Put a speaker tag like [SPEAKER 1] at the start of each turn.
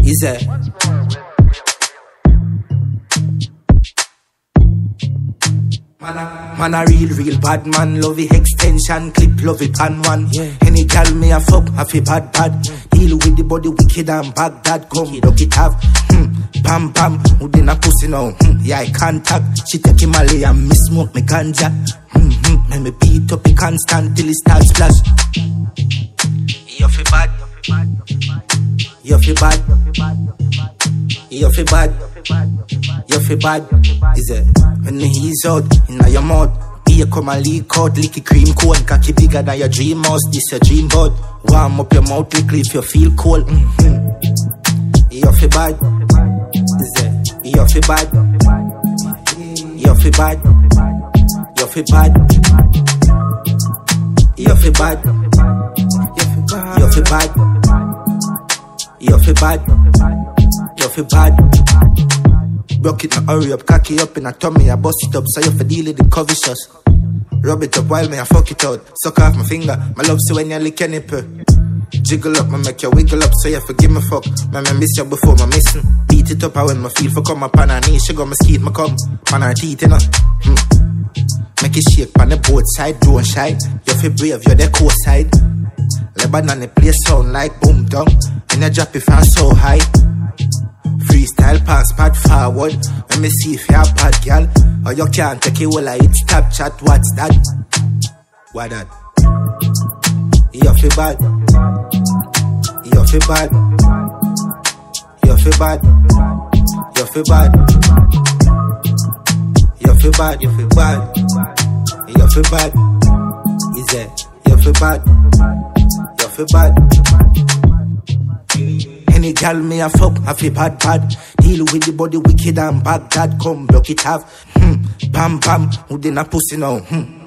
[SPEAKER 1] Is it? Man a real bad man. Love it extension, clip love it pan one. Yeah. Any gal me a fuck, have a bad. Deal with the body wicked and Baghdad. Come, look it have. Bam bam, who din a pussy now? Yeah, I can't talk. She take him Malay and me smoke me ganja. Let me beat up it constant till it starts splash. You feel bad. You feel bad. You feel bad. You feel bad. Is it? When he's out, in your mouth. Beer come and leak out, licky cream cone. Cocky bigger than your dream house, this your dream boat. Warm up your mouth quickly if you feel cold. You feel bad. Is it? You feel bad. You feel bad. You feel bad. You feel bad. You feel bad. You feel bad. You feel bad. Broke it, now hurry up, cocky up in a tummy, I bust it up, so you feel deal with the covicious. Rub it up while me I fuck it out. Suck off my finger, my love so when you lick your nipple. Jiggle up, me make you wiggle up, so you forgive me fuck. Me miss you before me missing. Beat it up, I when my feel for come up on her knees. She got my skeet, me come, on her teeth, you know. Make it shake on the both side, don't shy. You feel brave, you're the coast side. Lebanon, the place sound like boom down. And you drop it from so high. Freestyle pass pad forward. Let me see if you're a bad girl. Or you can't take it while I hit stop chat. What's that? What that? You feel bad. You feel bad. You feel bad. You feel bad. You feel bad. You feel bad. You feel bad. Is it? You feel bad. You feel bad. Any gal me a fuck, I feel bad. Deal with the body wicked and Baghdad. Come block it have. Bam bam, who din a pussy now?